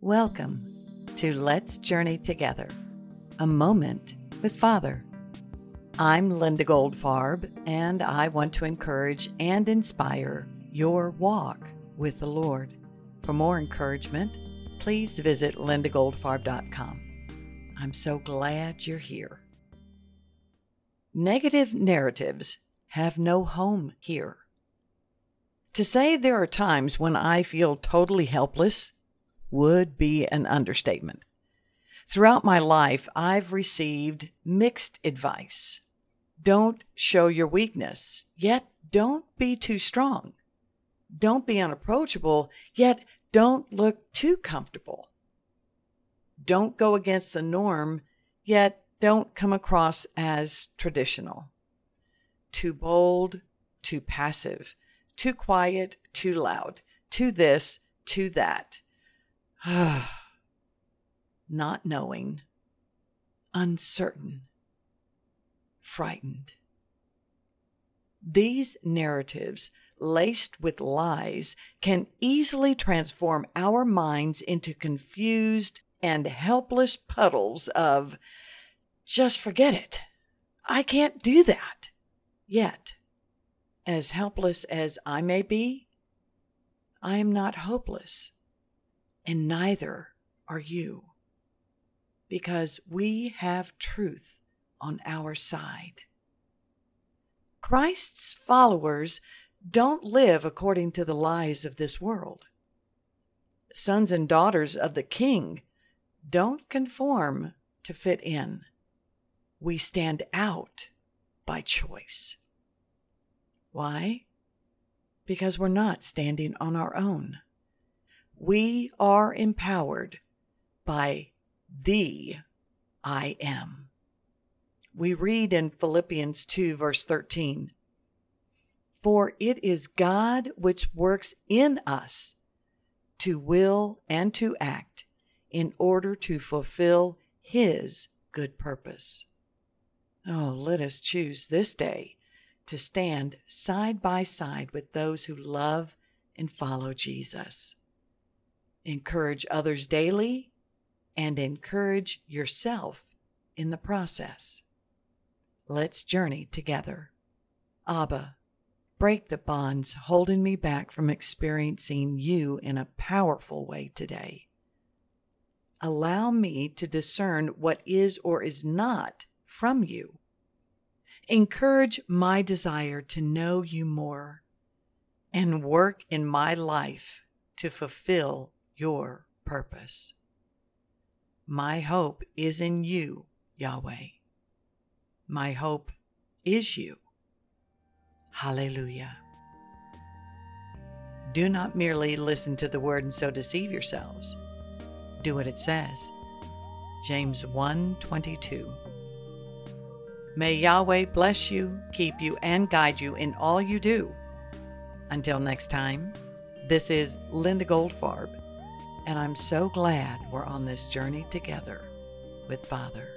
Welcome to Let's Journey Together, a moment with Father. I'm Linda Goldfarb, and I want to encourage and inspire your walk with the Lord. For more encouragement, please visit lindagoldfarb.com. I'm so glad you're here. Negative narratives have no home here. To say there are times when I feel totally helpless would be an understatement. Throughout my life, I've received mixed advice. Don't show your weakness, yet don't be too strong. Don't be unapproachable, yet don't look too comfortable. Don't go against the norm, yet don't come across as traditional. Too bold, too passive, too quiet, too loud, too this, too that. Not knowing, uncertain, frightened. These narratives, laced with lies, can easily transform our minds into confused and helpless puddles of, just forget it. I can't do that. Yet, as helpless as I may be, I am not hopeless. And neither are you, because we have truth on our side. Christ's followers don't live according to the lies of this world. Sons and daughters of the King don't conform to fit in. We stand out by choice. Why? Because we're not standing on our own. We are empowered by the I Am. We read in Philippians 2, verse 13, "For it is God which works in us to will and to act in order to fulfill His good purpose." Oh, let us choose this day to stand side by side with those who love and follow Jesus. Encourage others daily and encourage yourself in the process. Let's journey together. Abba, break the bonds holding me back from experiencing you in a powerful way today. Allow me to discern what is or is not from you. Encourage my desire to know you more and work in my life to fulfill your purpose. My hope is in you, Yahweh. My hope is you. Hallelujah. Do not merely listen to the word and so deceive yourselves. Do what it says. James 1:22. May Yahweh bless you, keep you, and guide you in all you do. Until next time, this is Linda Goldfarb, and I'm so glad we're on this journey together with Father.